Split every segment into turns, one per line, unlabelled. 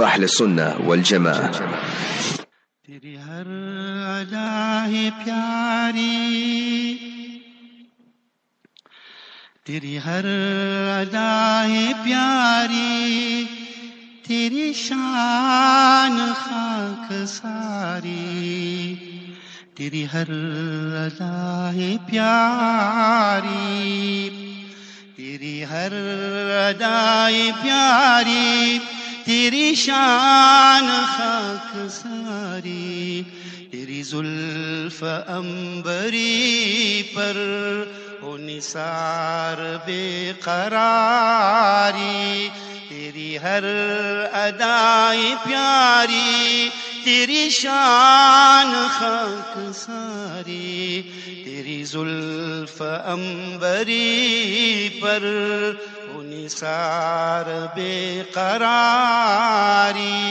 أهل السنة والجماعة.
तेरी हर अदा है प्यारी, तेरी हर अदा है प्यारी, तेरी शान खाक सारी, तेरी हर अदा है प्यारी, तेरी हर अदा है प्यारी, तेरी शान खाक सारी, तेरी जुल्फ अंबरी पर ओ निसार बेकरारी, तेरी हर अदाए प्यारी, तेरी शान खाक सारी, तेरी जुल्फ अंबरी पर ओ निसार बेकरारी.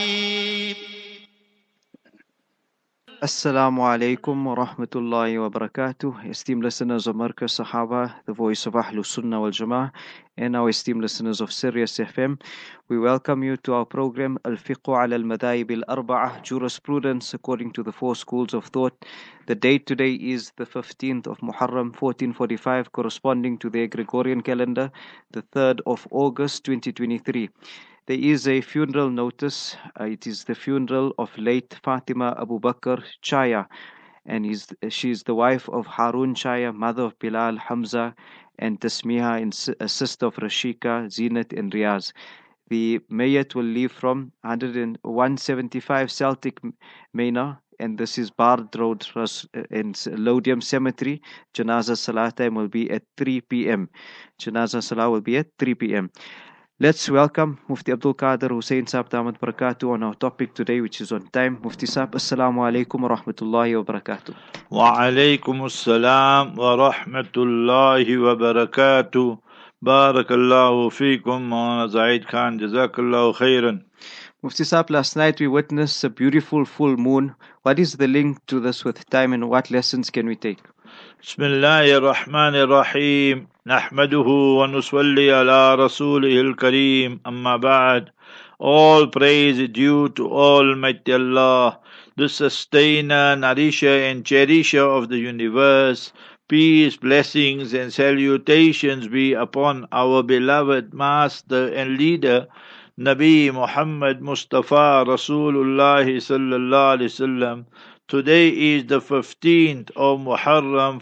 Assalamu alaikum wa rahmatullahi wa barakatuh. Esteemed listeners of Markaz Sahaba, the voice of Ahlus Sunnah wal Jama'ah, and our esteemed listeners of Sirius FM, we welcome you to our program Al-Fiqh ala al-Madhayib al-Arba'ah, Jurisprudence according to the four schools of thought. The date today is the 15th of Muharram 1445, corresponding to the Gregorian calendar, the 3rd of August 2023. There is a funeral notice. It is the funeral of late Fatima Abu Bakr Chaya, and she is the wife of Harun Chaya, mother of Bilal, Hamza, and Tasmiha, and a sister of Rashika, Zinat, and Riaz. The Mayat will leave from 175 Celtic Manor, and this is Bard Road in Lodium Cemetery. Janaza Salah time will be at 3 p.m. Janaza Salah will be at 3 p.m. Let's welcome Mufti Abdul Qadir Hussain Saab Damat Barakatuh on our topic today, which is on time. Mufti Saab, Assalamu alaikum wa rahmatullahi wa barakatuh.
Wa alaikum assalam wa rahmatullahi wa barakatuh. Barakallahu feekum, Maulana Zaid Khan. Jazakallahu khairan.
Mufti Saab, last night we witnessed a beautiful full moon. What is the link to this with time, and what lessons can we take?
Bismillahir Rahmanir Rahim. Nahmaduhu wa nusalli ala Rasulihil Kareem. Amma ba'd. All praise is due to Almighty Allah, the sustainer, nourisher and cherisher of the universe. Peace, blessings and salutations be upon our beloved master and leader, Nabi Muhammad Mustafa Rasulullah sallallahu alaihi wasallam. Today is the 15th of Muharram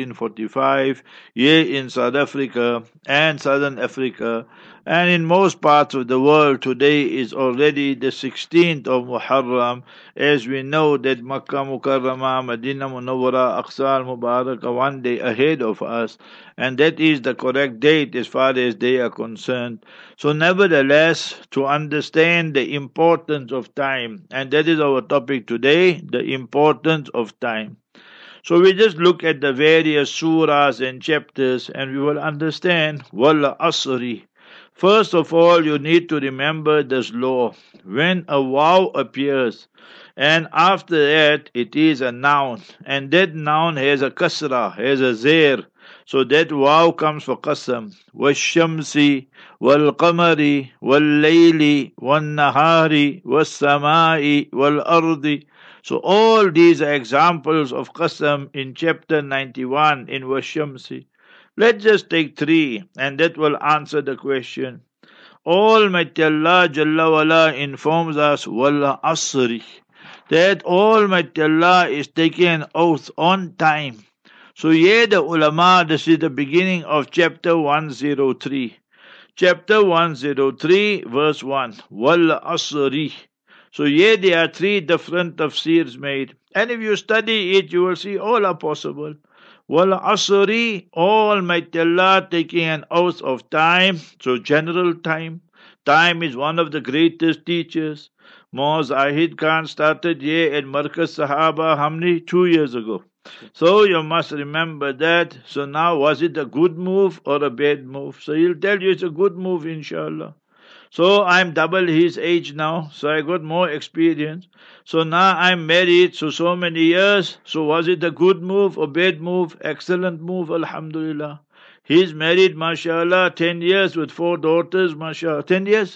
1445, here in South Africa and Southern Africa, and in most parts of the world today is already the 16th of Muharram, as we know that Makkah Mukarramah, Medina Munawwara, Aqsa al-Mubarak are one day ahead of us, and that is the correct date as far as they are concerned. So nevertheless, to understand the importance of time, and that is our topic today, the importance of time. So we just look at the various surahs and chapters and we will understand Wal Asri. First of all, you need to remember this law. When a waw appears, and after that it is a noun, and that noun has a kasra, has a zair, so that waw comes for qasam. Washamsi, wal qamari, wal layli, wal nahari, wal samai, wal ardi. So all these are examples of qasam in chapter 91 in Washamsi. Let's just take three, and that will answer the question. Almighty Allah Jalla wala informs us, Wal Asri, that Almighty Allah is taking an oath on time. So here the ulama, this is the beginning of chapter 103. Chapter 103, verse 1, Wal Asri. So here there are three different tafsirs made. And if you study it, you will see all are possible. Wal Asri, Almighty Allah taking an oath of time, so general time. Time is one of the greatest teachers. Maulana Zahid Khan started here at Markaz Sahaba, how many? 2 years ago. So you must remember that. So now, was it a good move or a bad move? So he'll tell you it's a good move, inshallah. So I'm double his age now, so I got more experience. So now I'm married, so many years. So was it a good move or bad move? Excellent move, alhamdulillah. He's married, mashallah, 10 years with 4 daughters, mashallah. 10 years?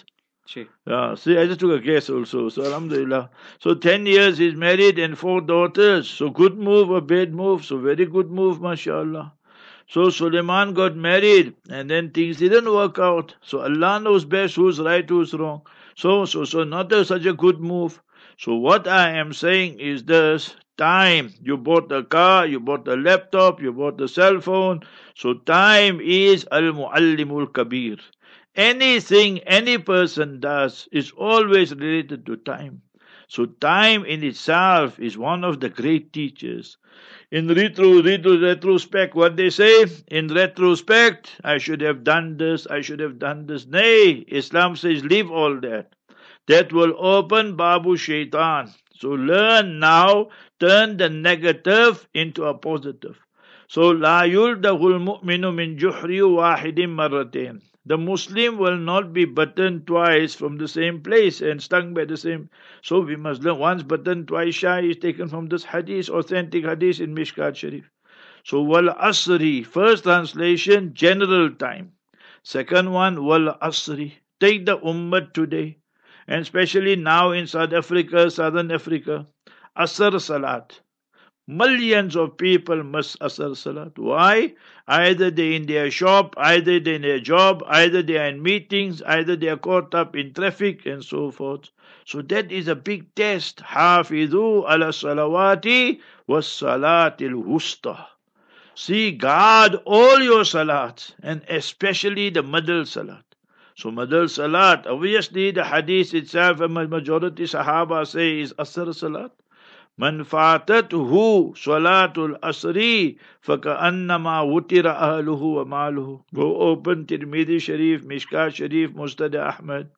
Che.
See, I just took a guess also. So, alhamdulillah. So, 10 years he's married and 4 daughters. So, good move or bad move? So, very good move, mashallah. So, Suleiman got married and then things didn't work out. So, Allah knows best who's right, who's wrong. So not such a good move. So, what I am saying is this: time. You bought a car, you bought a laptop, you bought a cell phone. So, time is al-muallimul kabir. Anything any person does is always related to time. So time in itself is one of the great teachers. In retrospect, what they say? In retrospect, I should have done this, I should have done this. Nay, Islam says leave all that. That will open Babu Shaitan. So learn now, turn the negative into a positive. So la yuldahul mu'minu min juhri wahidin marratain. The Muslim will not be bitten twice from the same place and stung by the same. So we must learn once bitten, twice shy is taken from this hadith, authentic hadith in Mishkat Sharif. So wal asri, first translation, general time. Second one, wal asri. Take the ummah today, and especially now in South Africa, Southern Africa, Asr Salat. Millions of people miss Asr Salat. Why? Either they're in their shop, either they're in their job, either they are in meetings, either they are caught up in traffic and so forth. So that is a big test. Hafidhu ala salawati was salatil wusta. See, guard all your salats, and especially the middle salat. So middle salat, obviously the hadith itself, a majority Sahaba say is Asr Salat. Man fatatuhu salatul asri faka'annama wutira ahluhu wa maluhu. Go open Tirmidhi Sharif, Mishkat Sharif, Musnad Ahmad.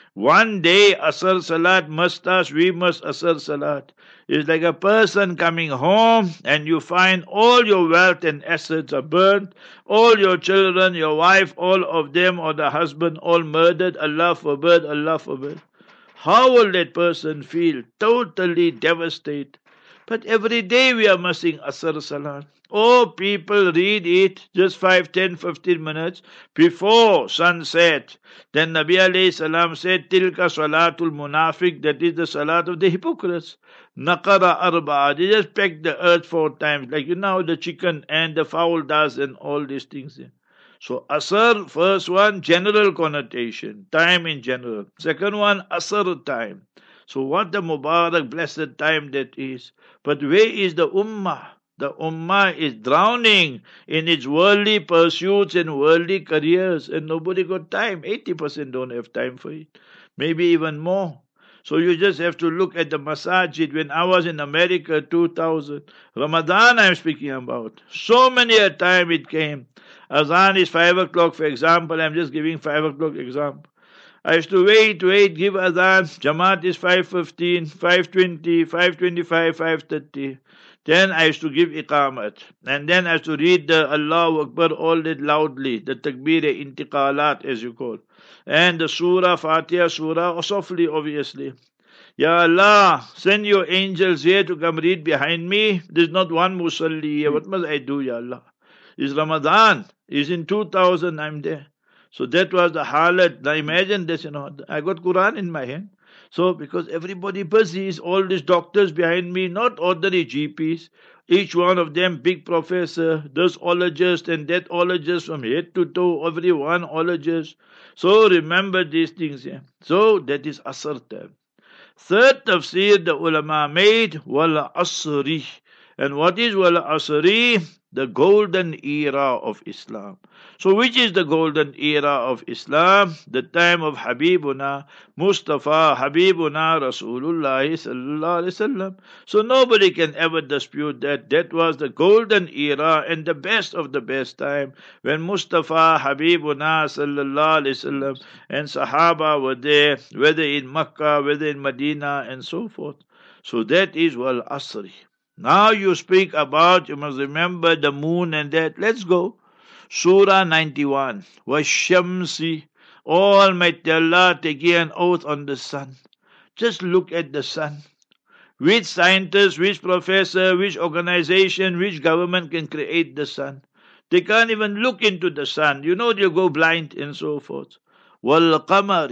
One day Asr Salat must us, we must Asr Salat. It's like a person coming home and you find all your wealth and assets are burnt, all your children, your wife, all of them or the husband all murdered. Allah forbid, Allah forbid. How will that person feel? Totally devastated. But every day we are missing Asr Salat. Oh, people read it just 5, 10, 15 minutes before sunset. Then Nabi alayhi salam said, Tilka Salatul Munafiq, that is the Salat of the hypocrites. Naqara arba'a, they just peck the earth 4 times, like you know the chicken and the fowl does and all these things. So Asr, first one, general connotation, time in general. Second one, Asr time. So what the Mubarak, blessed time that is. But where is the Ummah? The Ummah is drowning in its worldly pursuits and worldly careers, and nobody got time. 80% don't have time for it. Maybe even more. So you just have to look at the masajid. When I was in America, 2000, Ramadan I'm speaking about. So many a time it came. Azan is 5 o'clock, for example. I'm just giving 5 o'clock example. I used to wait, give Azan. Jamaat is 5:15, 5:20, 5:25, 5:30. Then I used to give Iqamat. And then I used to read the Allahu Akbar all that loudly, the Takbir Intiqalat as you call. And the Surah, Fatiha Surah, softly obviously. Ya Allah, send your angels here to come read behind me. There's not one Musalli here. What must I do, Ya Allah? It's Ramadan. It's in 2000 I'm there. So that was the halat. Now imagine this, I got Quran in my hand. So because everybody busy, all these doctors behind me, not ordinary GPs, each one of them big professor, this ologist and that ologist from head to toe, every one ologist. So remember these things here. So that is Asr time. Third tafsir the ulama made, wal asri. And what is wal asri? The golden era of Islam. So which is the golden era of Islam? The time of Habibuna Mustafa, Habibuna Rasulullah sallallahu alaihi wasallam. So nobody can ever dispute that. That was the golden era and the best of the best time when Mustafa, Habibuna sallallahu alaihi wasallam and Sahaba were there, whether in Makkah, whether in Medina and so forth. So that is wal asri. Now you speak about, you must remember the moon and that. Let's go. Surah 91. Washamsi. Almighty Allah taking an oath on the sun. Just look at the sun. Which scientist, which professor, which organization, which government can create the sun? They can't even look into the sun. You go blind and so forth. Wal qamari.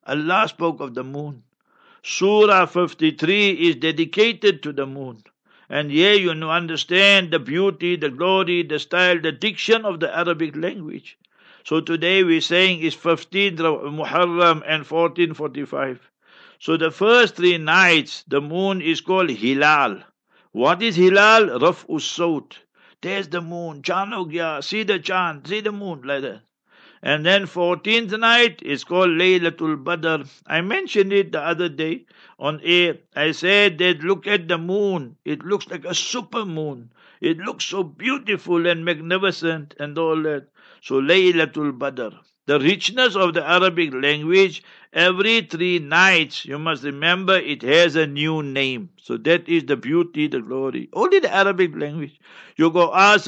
Allah spoke of the moon. Surah 53 is dedicated to the moon. And here you understand the beauty, the glory, the style, the diction of the Arabic language. So today we're saying is 15th Muharram and 1445. So the first 3 nights, the moon is called Hilal. What is Hilal? Raf'us Sawt. There's the moon. Chand ho gaya. See the chand. See the moon. Like that. And then 14th night is called Laylatul Badr. I mentioned it the other day on air. I said that look at the moon. It looks like a super moon. It looks so beautiful and magnificent and all that. So Laylatul Badr. The richness of the Arabic language, every 3 nights, you must remember it has a new name. So that is the beauty, the glory. Only the Arabic language. You go ask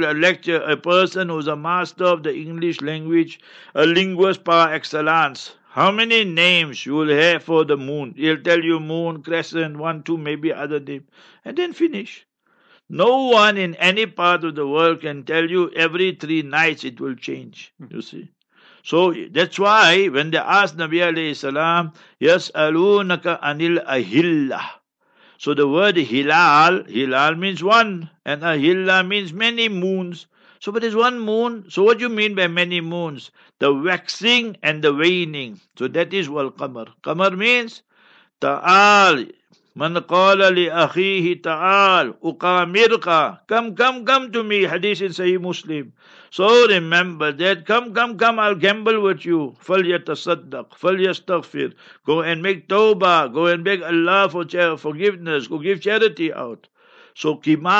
a person who's a master of the English language, a linguist par excellence, how many names you will have for the moon. He'll tell you moon, crescent, 1, 2, maybe other name. And then finish. No one in any part of the world can tell you every 3 nights it will change. You see. So that's why when they asked Nabi alayhi salam, Yas'alunaka anil ahillah. So the word hilal means one, and ahillah means many moons. So but there's one moon. So what do you mean by many moons? The waxing and the waning. So that is wal qamar. Qamar means ta'al. Man qala li akhihi ta'al uqamirka. Come to me. Hadith in Sahih Muslim. So remember that. Come, I'll gamble with you. فَلْيَتَصَدَّقْ فَلْيَسْتَغْفِرْ. Go and make tawbah. Go and beg Allah for forgiveness. Go give charity out. So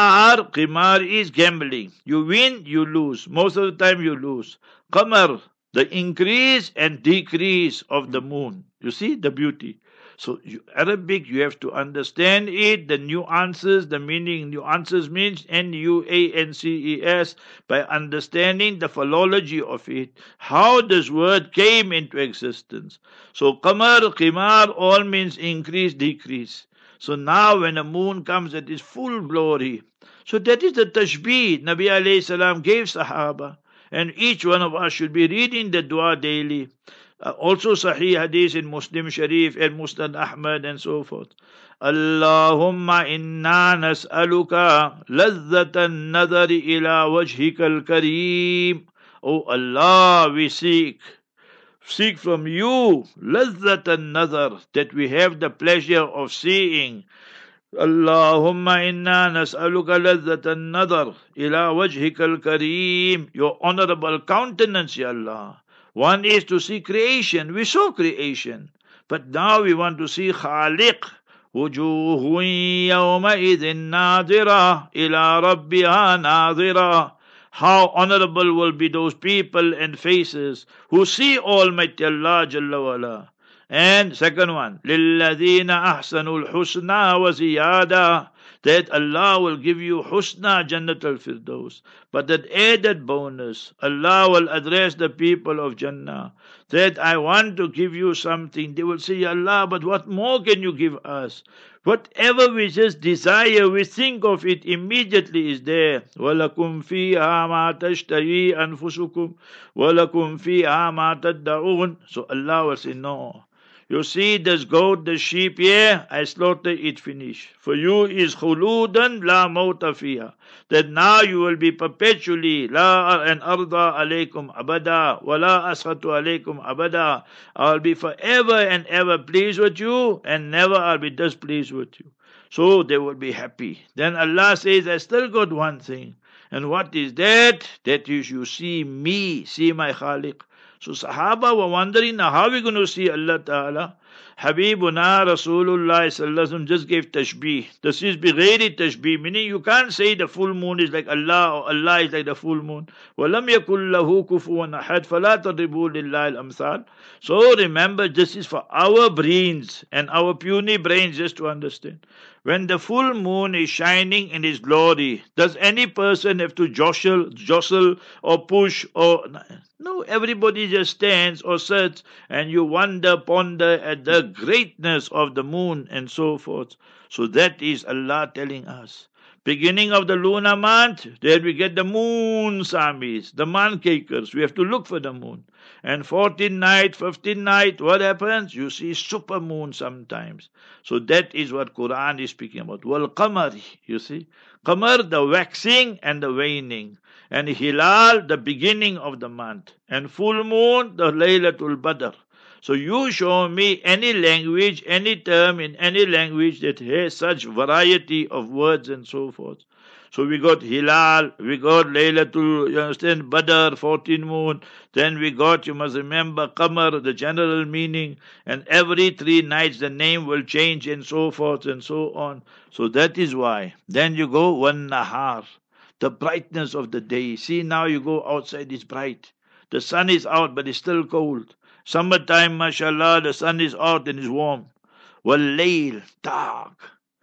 qimar is gambling. You win, you lose. Most of the time you lose. Qamar, the increase and decrease of the moon. You see the beauty. So Arabic, you have to understand it, the nuances, the meaning. Nuances means Nuances, by understanding the philology of it, how this word came into existence. So qimar, all means increase, decrease. So now when the moon comes at its full glory, so that is the tashbih Nabi alayhi salam gave Sahaba. And each one of us should be reading the dua daily. Also Sahih Hadith in Muslim Sharif and Musnad Ahmad and so forth. Allahumma inna nas'aluka lazzatan nadari ila wajhikal kareem. Oh Allah, we seek from you lazzatan nazar, that we have the pleasure of seeing. Allahumma inna nas'aluka lazzatan nazar ila wajhikal kareem, your honorable countenance, Ya Allah. One is to see creation. We saw creation. But now we want to see Khaliq. وُجُوهٌ يَوْمَئِذٍ نَاظِرَةٌ إِلَىٰ رَبِّهَا نَاظِرَةٌ. How honorable will be those people and faces who see Almighty Allah Jalla wa'ala. And second one, لِلَّذِينَ أَحْسَنُوا الْحُسْنَى وَزِيَادَةٌ. That Allah will give you husna Jannat al-Firdaus. But that added bonus, Allah will address the people of Jannah. That I want to give you something. They will say, Allah, but what more can you give us? Whatever we just desire, we think of it immediately is there. وَلَكُمْ فِيهَا مَا تَشْتَهِي أَنفُسُكُمْ وَلَكُمْ فِيهَا مَا تَدَّعُونَ. So Allah will say, no. You see this goat, the sheep here, I slaughter it, finish. For you is khuludan la mauta fiha. That now you will be perpetually, la an arda alaykum abada, wa la askhatu alaykum abada. I'll be forever and ever pleased with you, and never I'll be displeased with you. So they will be happy. Then Allah says, I still got one thing. And what is that? That is you see me, see my Khaliq. So Sahaba were wondering, now how are we going to see Allah Ta'ala? Habibuna Rasulullah Sallallahu just gave tashbih. This is bighayri tashbih, meaning you can't say the full moon is like Allah or Allah is like the full moon. وَلَمْ يَكُلْ لَهُ كُفُوًا أَحَدٌ فَلَا تَضْرِبُوا لِلَّهِ الْأَمْثَالِ. So remember, this is for our brains and our puny brains just to understand. When the full moon is shining in its glory, does any person have to jostle or push or... No, everybody just stands or sits and you ponder at the greatness of the moon and so forth. So that is Allah telling us. Beginning of the lunar month, there we get the moon samis, the man cakers. We have to look for the moon. And 14th night, 15th night, what happens? You see super moon sometimes. So that is what Quran is speaking about. Wal qamari, you see. Qamar, the waxing and the waning. And Hilal, the beginning of the month. And full moon, the Laylatul Badr. So you show me any language, any term in any language that has such variety of words and so forth. So we got Hilal, we got Laylatul, you understand, Badr, 14 moon. Then we got, you must remember, Qamar, the general meaning. And every 3 nights the name will change and so forth and so on. So that is why. Then you go one Nahar, the brightness of the day. See, now you go outside, it's bright. The sun is out, but it's still cold. Summertime, mashallah, the sun is out and it's warm. Wal Layl, dark.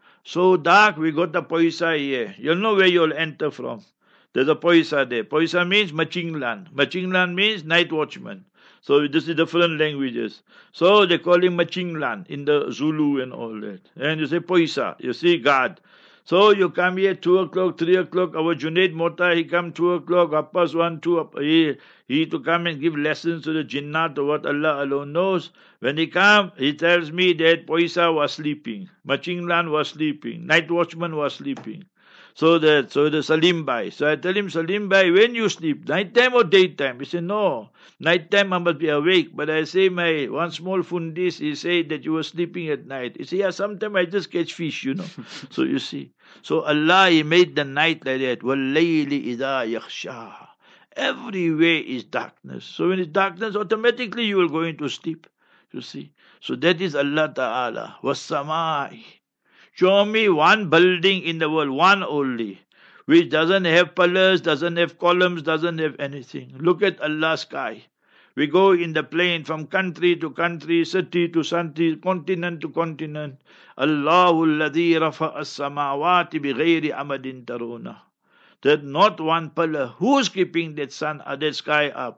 So dark, we got the Poisa here. You'll know where you'll enter from. There's a Poisa there. Poisa means Machinglan. Machinglan means night watchman. So this is different languages. So they call him Machinglan in the Zulu and all that. And you say Poisa, you see God. So you come here 2 o'clock, 3 o'clock. Our Junaid Mota, he come 2 o'clock, 1:30, 2. He to come and give lessons to the Jinnat or what Allah alone knows. When he come, he tells me that Poisa was sleeping, Machinglan was sleeping, night watchman was sleeping. So the Salim Bhai. So I tell him, Salim Bhai, when you sleep, nighttime or daytime? He said, no, nighttime I must be awake. But I say, my one small fundis, he said that you were sleeping at night. He said, yeah, sometimes I just catch fish, you know. So you see. So Allah, He made the night like that. وَاللَّيْلِ إِذَا يَخْشَاهَا. Everywhere is darkness. So when it's darkness, automatically you will go into sleep. You see. So that is Allah Ta'ala. وَالسَّمَاءِ. Show me one building in the world, one only, which doesn't have pillars, doesn't have columns, doesn't have anything. Look at Allah's sky. We go in the plane from country to country, city to city, continent to continent. Allahu alladhi rafa'a as-samawati bighayri amadin taruna. That not one pillar. Who's keeping that sun, that sky up?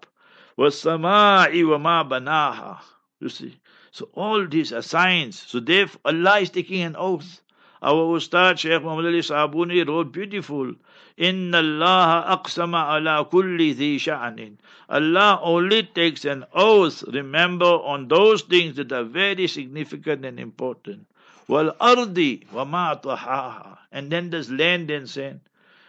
Was-sama'i wa ma banaha. You see. So all these are signs. So therefore Allah is taking an oath. Our Ustad Shaykh Muhammad Ali Sabuni wrote beautiful. Inna Allah aqsama ala kulli dhi sha'anin. Allah only takes an oath, remember, on those things that are very significant and important. Wal ardi wa ma tahaha. And then there's land and sand.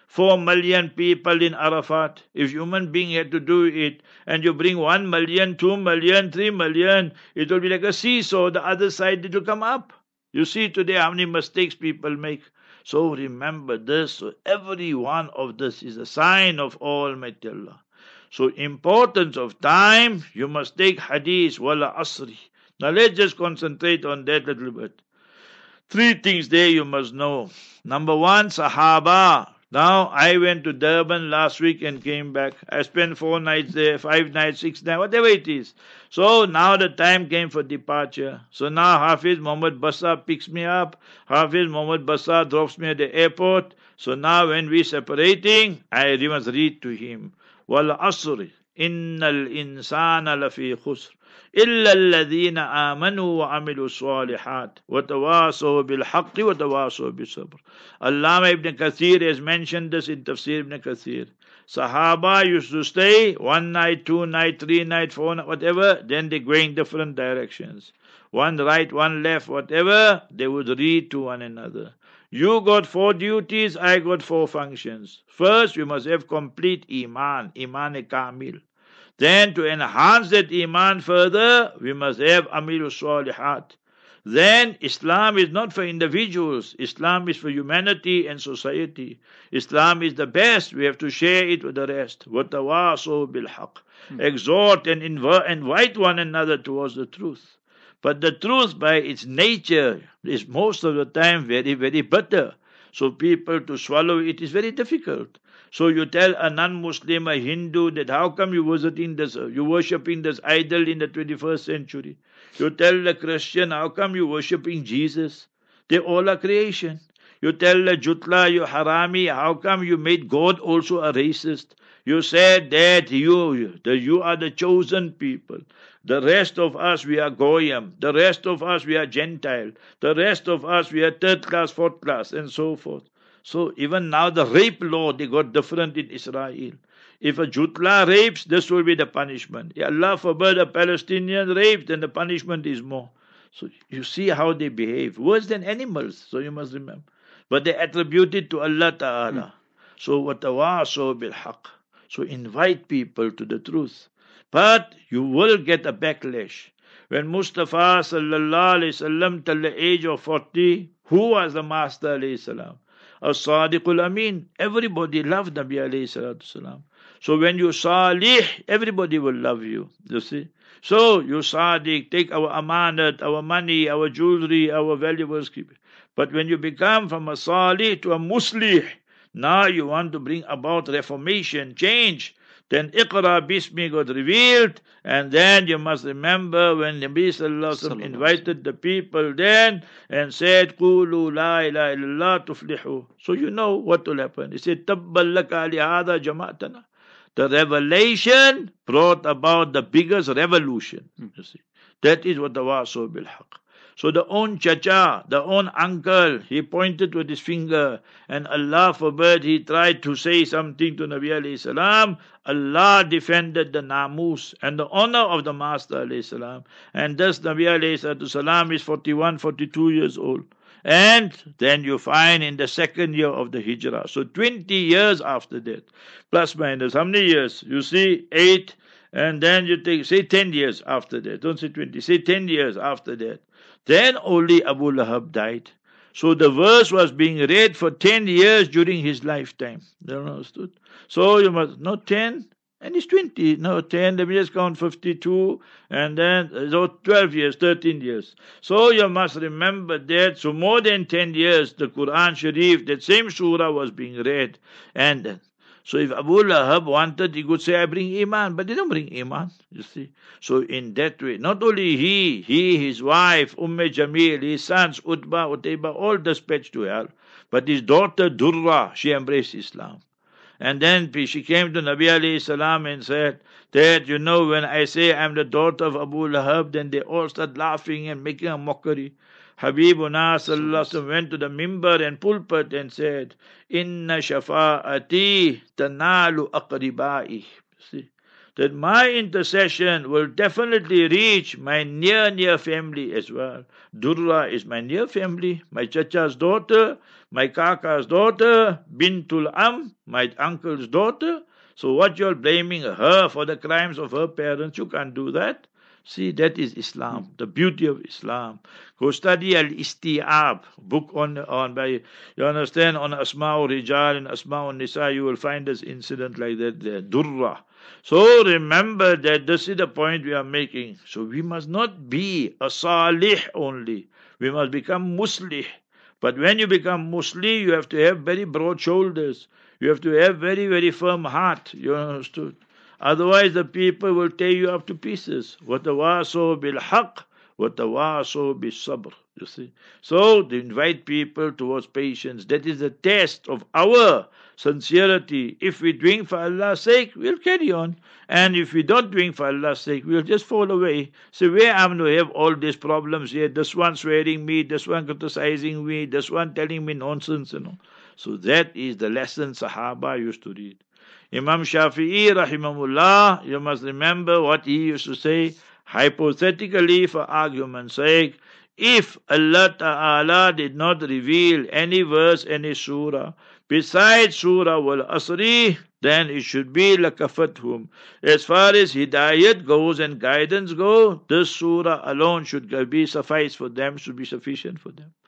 4 million people in Arafat. If human being had to do it, and you bring 1 million, 2 million, 3 million, it will be like a seesaw. The other side, it will come up. You see today how many mistakes people make. So remember this. So every one of this is a sign of Almighty Allah. So importance of time, you must take hadith, wala asri. Now let's just concentrate on that a little bit. 3 things there you must know. Number 1, Sahaba. Now, I went to Durban last week and came back. I spent 4 nights there, 5 nights, 6 nights, whatever it is. So now the time came for departure. So now Hafiz Muhammad Bassa picks me up. Hafiz Muhammad Bassa drops me at the airport. So now when we're separating, I must read to him. Wal asri, innal insana lafi khusr. إلا الذين آمنوا وعملوا الصالحات وتواصوا بالحق وتواصوا بالصبر. Allama Ibn Kathir has mentioned this in Tafsir Ibn Kathir. Sahaba used to stay 1 night, 2 night, 3 night, 4 night, whatever. Then they go in different directions. 1 right, 1 left, whatever. They would read to one another. You got 4 duties, I got 4 functions. First, we must have complete Iman, Iman-e-Kamil. Then to enhance that Iman further, we must have Amirul Salihat. Then Islam is not for individuals. Islam is for humanity and society. Islam is the best. We have to share it with the rest. وَتَوَاصَوْا بِالْحَقِّ. Exhort and invite one another towards the truth. But the truth by its nature is most of the time very, very bitter. So people to swallow it is very difficult. So you tell a non-Muslim, a Hindu, that how come you worshipping this idol in the 21st century? You tell the Christian, how come you worshipping Jesus? They all are creation. You tell the Jutla, you Harami, how come you made God also a racist? You said that you are the chosen people. The rest of us, we are Goyim. The rest of us, we are Gentile. The rest of us, we are 3rd class, 4th class, and so forth. So even now the rape law, they got different in Israel. If a Jutla rapes, this will be the punishment. If Allah forbid a Palestinian rapes, then the punishment is more. So you see how they behave, worse than animals. So you must remember. But they attribute it to Allah Ta'ala. So وَتَوَاصَوْا بِالْحَقِّ. So invite people to the truth. But you will get a backlash. When Mustafa sallallahu alayhi wasallam till the age of 40, who was the Master alayhi salam? As-Sadiqul Amin. Everybody loved Nabi alayhi salatu salam. So when you Salih, everybody will love you. You see? So you Sadiq, take our amanat, our money, our jewelry, our valuables, keep it. But when you become from a Salih to a Muslih, now you want to bring about reformation, change. Then Iqra Bismi got revealed, and then you must remember when Nabi Sallallahu Alaihi Wasallam invited the people then and said, Qulu la ilaha illallah tuflihu. So you know what will happen. He said, Tabbal laka li hadha jama'atana. The revelation brought about the biggest revolution. You see, that is what the Waso bil Haq. So the own chacha, the own uncle, he pointed with his finger, and Allah forbid he tried to say something to Nabi alayhi salam. Allah defended the namus and the honor of the Master alayhi salam. And thus Nabi alayhi salam is 41, 42 years old. And then you find in the second year of the Hijrah. So 20 years after that, plus minus, how many years? You see, 8, and then you take, say 10 years after that. Don't say 20, say 10 years after that. Then only Abu Lahab died. So the verse was being read for 10 years during his lifetime. You understood? So you must, not 10, and it's 20. No, 10, let me just count 52, and then so 12 years, 13 years. So you must remember that. So more than 10 years, the Quran Sharif, that same surah was being read. And so if Abu Lahab wanted, he could say, I bring Iman, but they don't bring Iman, you see. So in that way, not only he, his wife, Jamil, his sons, Utbah, Utayba, all dispatched to hell, but his daughter Durra, she embraced Islam. And then she came to Nabi alayhi salam and said that, you know, when I say I'm the daughter of Abu Lahab, then they all start laughing and making a mockery. Habibuna sallallahu alaihi wasallam went to the mimbar and pulpit and said, Inna shafa'ati tanalu aqribai. See, that my intercession will definitely reach my near family as well. Durra is my near family, my chacha's daughter, my kaka's daughter, Bintul Am, my uncle's daughter. So what you're blaming her for the crimes of her parents, you can't do that. See, that is Islam, the beauty of Islam. Go study Al-Isti'ab, book on by, you understand, on Asma'ul Rijal and Asma'ul Nisa, you will find this incident like that there, Durra. So remember that this is the point we are making. So we must not be a Salih only. We must become Muslih. But when you become Muslih, you have to have very broad shoulders. You have to have very, very firm heart. You understood? Otherwise, the people will tear you up to pieces. وَتَوَاصَوْا بِالْحَقِّ وَتَوَاصَوْا بِالصَّبْرِ. You see? So, to invite people towards patience. That is the test of our sincerity. If we're doing for Allah's sake, we'll carry on. And if we're not doing for Allah's sake, we'll just fall away. So, where am I to have all these problems here? This one swearing me, this one criticizing me, this one telling me nonsense, you know. So, that is the lesson Sahaba used to read. Imam Shafi'i rahimahullah, you must remember what he used to say, hypothetically for argument's sake, if Allah Ta'ala did not reveal any verse, any surah, besides Surah Wal Asri, then it should be lakafathum. As far as hidayat goes and guidance go, this surah alone should be suffice for them, should be sufficient for them.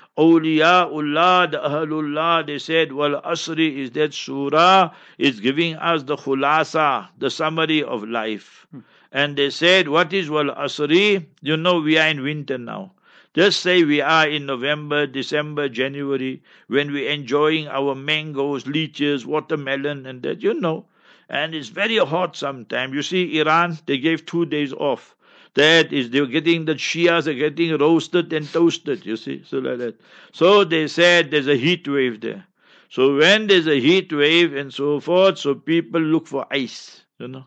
Awliyaullah, the Ahlullah, they said, Wal Asri is that surah, is giving us the khulasa, the summary of life. And they said, what is Wal Asri? You know, we are in winter now. Just say we are in November, December, January, when we're enjoying our mangoes, lychees, watermelon, and that, you know. And it's very hot sometimes. You see, Iran, they gave 2 days off. That is, they're getting, the Shias are getting roasted and toasted, you see, so like that. So they said there's a heat wave there. So when there's a heat wave and so forth, so people look for ice, you know.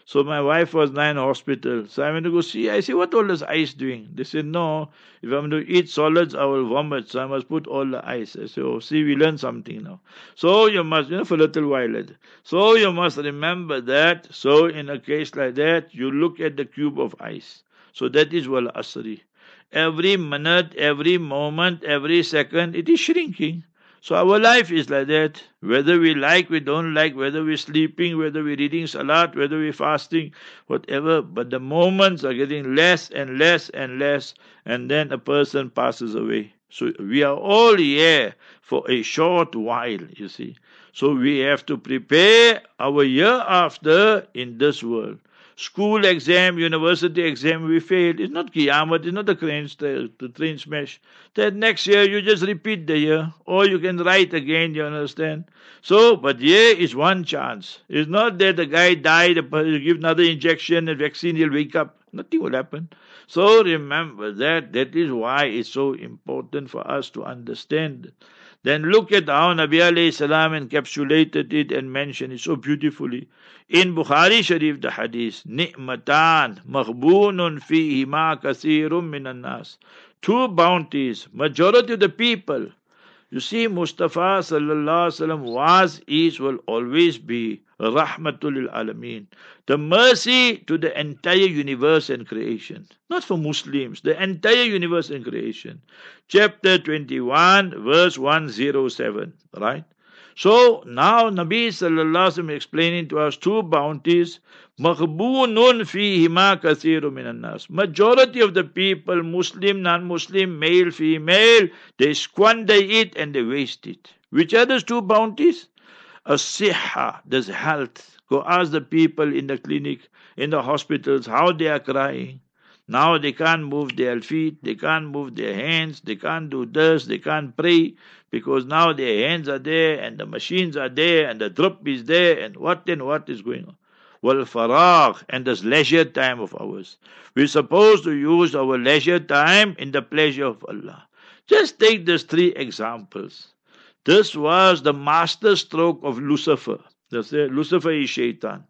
So my wife was now in hospital. So I went to go see. I said, what all this ice doing? They said, no, if I'm going to eat solids, I will vomit. So I must put all the ice. I said, oh, see, we learned something now. So you must, for a little while. So you must remember that. So in a case like that, you look at the cube of ice. So that is wal asri. Every minute, every moment, every second, it is shrinking. So our life is like that. Whether we like, we don't like, whether we're sleeping, whether we're reading salat, whether we're fasting, whatever. But the moments are getting less and less and less, and then a person passes away. So we are all here for a short while, you see. So we have to prepare our year after in this world. School exam, university exam, we failed. It's not Qiyamah, it's not the train smash. That next year you just repeat the year, or you can write again, you understand? So, but here is one chance. It's not that the guy died, you give another injection, a vaccine, he'll wake up. Nothing will happen. So remember that is why it's so important for us to understand. Then look at how Nabi alayhi salam encapsulated it and mentioned it so beautifully. In Bukhari Sharif, the hadith, Ni'matan maghbunun fihima kaseerum minan nas. Two bounties, majority of the people. You see, Mustafa sallallahu alaihi wasallam will always be rahmatul lil alameen, the mercy to the entire universe and creation. Not for Muslims, the entire universe and creation. Chapter 21, verse 107, right? So now Nabi sallallahu alaihi wasallam explaining to us two bounties. Maghbunun fihima kathiru minan nas. Majority of the people, Muslim, non-Muslim, male, female, they squander it and they waste it. Which are those two bounties? As-sihha, there's health. Go ask the people in the clinic, in the hospitals, how they are crying. Now they can't move their feet, they can't move their hands, they can't do this, they can't pray, because now their hands are there and the machines are there and the drip is there and what is going on. Well, faragh, and this leisure time of ours. We're supposed to use our leisure time in the pleasure of Allah. Just take these three examples. This was the master stroke of Lucifer. They say Lucifer is Shaitan.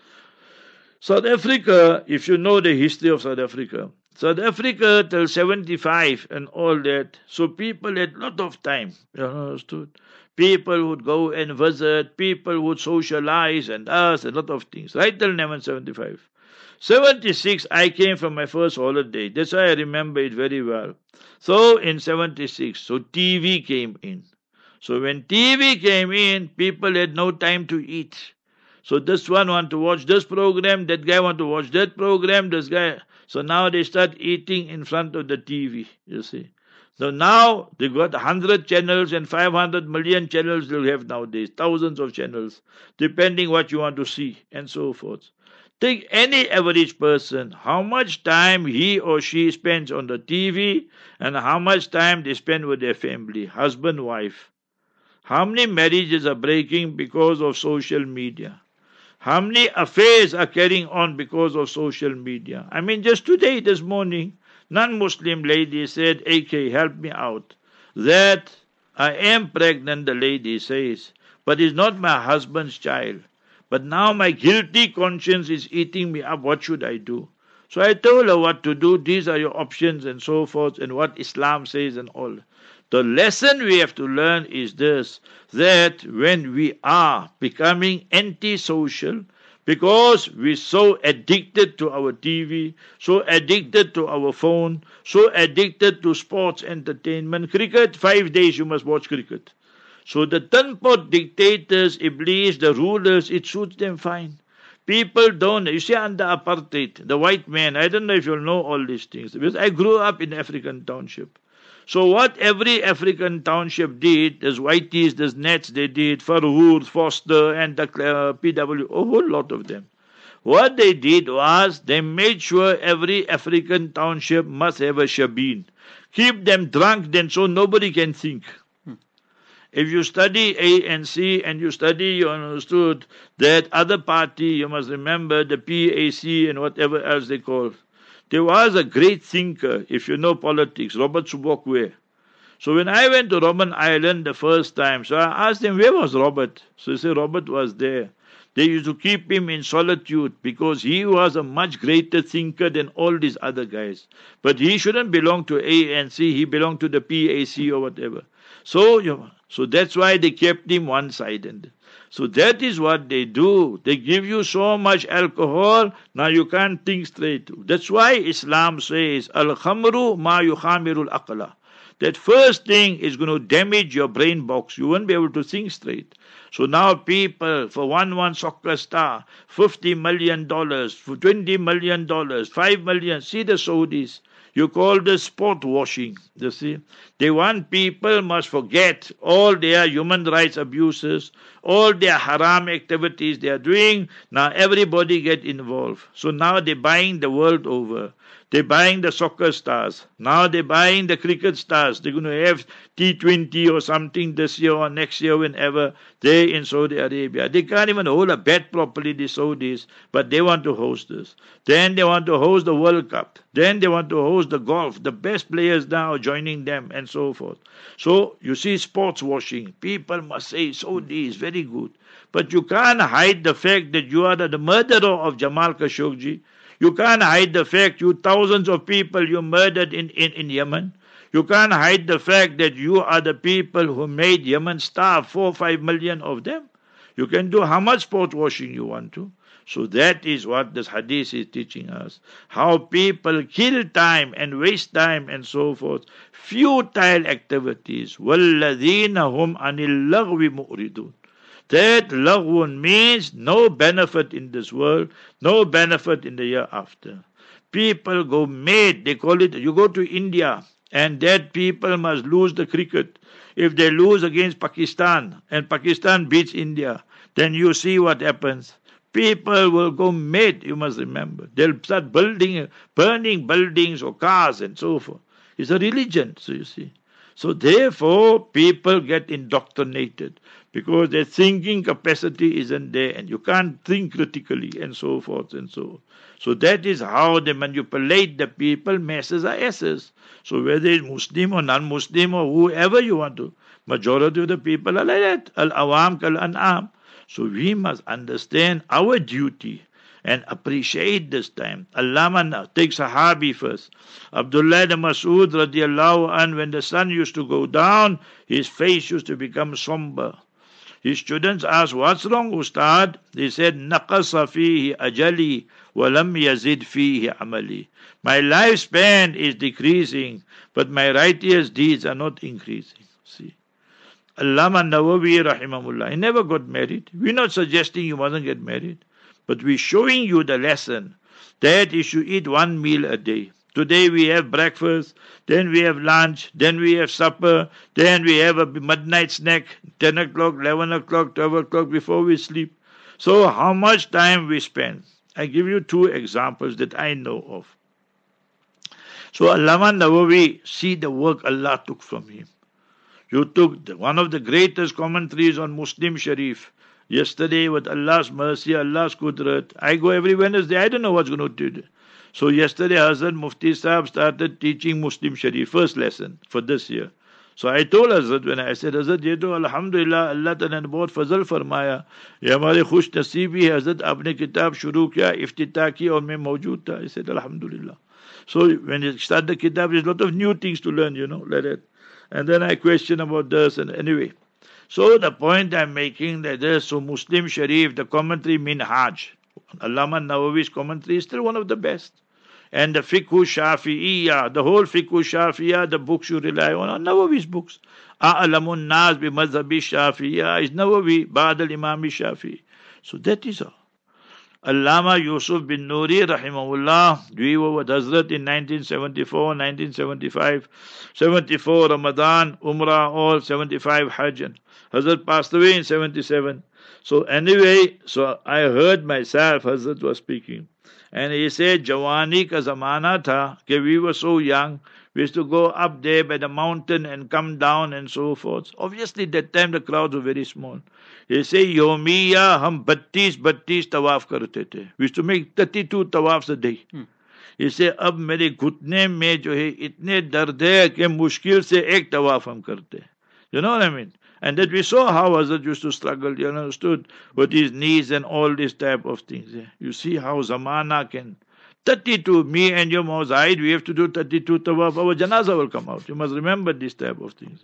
South Africa, if you know the history of South Africa till 75 and all that, so people had a lot of time, you understood? People would go and visit, people would socialize and us, a lot of things, right till 1975. 76, I came from my first holiday. That's why I remember it very well. So in 76, so TV came in. So when TV came in, people had no time to eat. So this one want to watch this program, that guy want to watch that program, this guy. So now they start eating in front of the TV, you see. So now they got 100 channels and 500 million channels they'll have nowadays, thousands of channels, depending what you want to see and so forth. Take any average person, how much time he or she spends on the TV and how much time they spend with their family, husband, wife. How many marriages are breaking because of social media? How many affairs are carrying on because of social media? I mean, just today, this morning, non-Muslim lady said, AK, help me out. That I am pregnant, the lady says, but it's not my husband's child. But now my guilty conscience is eating me up. What should I do? So I told her what to do. These are your options and so forth and what Islam says and all. The lesson we have to learn is this, that when we are becoming antisocial, because we're so addicted to our TV, so addicted to our phone, so addicted to sports, entertainment, cricket, 5 days you must watch cricket. So the Tanpot dictators, Iblis, the rulers, it suits them fine. People don't, you see under apartheid, the white man, I don't know if you'll know all these things, because I grew up in African township. So what every African township did, there's Whiteys, there's Nets, they did, Farhoor, Foster, and the PW, a whole lot of them. What they did was, they made sure every African township must have a shabin. Keep them drunk then so nobody can think. If you study ANC and you study, you understood that other party, you must remember the PAC and whatever else they call. There was a great thinker, if you know politics, Robert Sobukwe. So when I went to Robben Island the first time, so I asked him, where was Robert? So he said, Robert was there. They used to keep him in solitude because he was a much greater thinker than all these other guys. But he shouldn't belong to ANC, he belonged to the PAC or whatever. So that's why they kept him one-sided. So that is what they do. They give you so much alcohol, now you can't think straight. That's why Islam says, Al-khamru ma yukhamirul aqla. That first thing is going to damage your brain box. You won't be able to think straight. So now people, for one soccer star, $50 million, for $20 million, $5 million. See the Saudis. You call this sport washing. You see, they want people must forget all their human rights abuses, all their haram activities they are doing. Now everybody get involved. So now they're buying the world over. They're buying the soccer stars. Now they're buying the cricket stars. They're going to have T20 or something this year or next year, whenever they're in Saudi Arabia. They can't even hold a bet properly, the Saudis, but they want to host this. Then they want to host the World Cup. Then they want to host the golf. The best players now joining them and so forth. So you see sports washing. People must say Saudi is very good. But you can't hide the fact that you are the murderer of Jamal Khashoggi. You can't hide the fact you thousands of people you murdered in Yemen. You can't hide the fact that you are the people who made Yemen starve, 4 or 5 million of them. You can do how much sport washing you want to. So that is what this hadith is teaching us. How people kill time and waste time and so forth. Futile activities. وَالَّذِينَ هُمْ عَنِ اللَّغْوِ مُؤْرِدُونَ. That laghwun means no benefit in this world, no benefit in the year after. People go mad, they call it, you go to India, and that people must lose the cricket. If they lose against Pakistan, and Pakistan beats India, then you see what happens. People will go mad, you must remember. They'll start burning buildings or cars and so forth. It's a religion, so you see. So therefore, people get indoctrinated because their thinking capacity isn't there and you can't think critically and so forth and so on. So that is how they manipulate the people. Masses are asses. So whether it's Muslim or non-Muslim or whoever you want to, majority of the people are like that. Al-awam kal-an'am. So we must understand our duty and appreciate this time. Allama, take Sahabi first. Abdullah ibn Mas'ud radiallahu anh, when the sun used to go down, his face used to become somber. His students asked, what's wrong, Ustad? He said, Naqasa fihi ajali wa lam yazid fihi amali. My lifespan is decreasing, but my righteous deeds are not increasing. See. Allama Nawawi rahimahullah, he never got married. We're not suggesting you mustn't get married. But we're showing you the lesson that you should eat 1 meal a day. Today we have breakfast, then we have lunch, then we have supper, then we have a midnight snack, 10 o'clock, 11 o'clock, 12 o'clock before we sleep. So how much time we spend? I give you 2 examples that I know of. So Allama Nawawi, see the work Allah took from him. You took one of the greatest commentaries on Muslim Sharif. Yesterday, with Allah's mercy, Allah's Qudrat, I go every Wednesday, I don't know what's going to do. So yesterday, Hazrat Mufti Sahib started teaching Muslim Sharif, first lesson for this year. So I told Hazrat, when I said, Hazrat, ye to Alhamdulillah, Allah Ta'ala ne bahut fazal farmaya. Ye hamare khush nasibi hai, Hazrat, aapne kitab shuru kiya, iftitah ki, aur main mawjood tha. I said, Alhamdulillah. So when you start the kitab, there's a lot of new things to learn, like that. And then I question about this, and anyway. So the point I'm making that this, so Muslim Sharif, the commentary Minhaj, Allama Nawawi's commentary is still one of the best. And the Fiqh Shafi'iyya, the whole Fiqh Shafi'iyya, the books you rely on are Nawawi's books. A'lamun Nas bi Madhabi Shafi'iyya is Nawawi, Ba'd al-Imam Shafi'i. So that is all. Allama Yusuf bin Nuri, rahimahullah, we were with Hazrat in 1974, 1975, 74 Ramadan, Umrah, all 75 Hajj. And Hazrat passed away in 77. So anyway, so I heard myself, Hazrat was speaking. And he said, Jawani ka zamana tha, ke we were so young, we used to go up there by the mountain and come down and so forth. Obviously, that time the crowds were very small. He said, Yomiya, hum 32 tawaf karte the. We used to make 32 tawafs a day. He said, ab mere ghutne mein jo hai, itne dard hai ke mushkil se ek tawaf hum karte. You know what I mean? And that we saw how Hazrat used to struggle, you understood, with his knees and all this type of things. You see how Zamana can. 32, me and your Mawzaid, we have to do 32 tawaf, our janazah will come out. You must remember this type of things.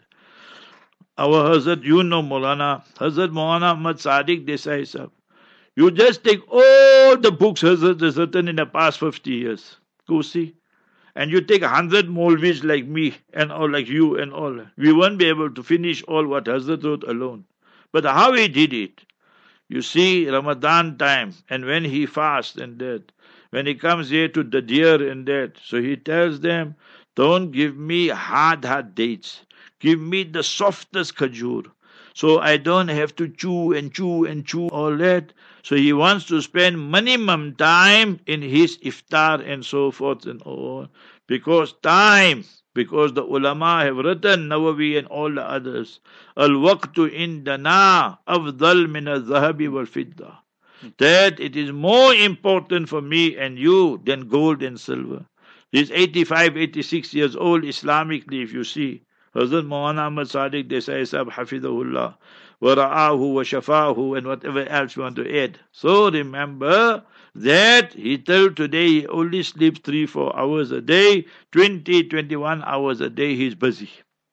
Our Hazrat, you know Maulana, Hazrat Maulana Ahmad Sadiq Desai Sahib. You just take all the books Hazrat has written in the past 50 years. Go see. And you take 100 Maulvis like me and all like you and all. We won't be able to finish all what Hazrat wrote alone. But how he did it. You see, Ramadan time, and when he fasts and that, when he comes here to the deer and that, so he tells them, don't give me hard dates. Give me the softest khajur. So I don't have to chew and chew and chew all that. So he wants to spend minimum time in his iftar and so forth and all. Because the ulama have written, Nawawi and all the others, al-waqtu indana afdal min al-zahabi wal-fidda. That it is more important for me and you than gold and silver. He's 85, 86 years old Islamically, if you see. Hazrat Maulana Ahmad Sadiq Desai Sahib Hafidahullah wa ra'ahu wa shafahu and whatever else you want to add. So remember that he till today he only sleeps 3-4 hours a day, 20-21 hours a day he's busy.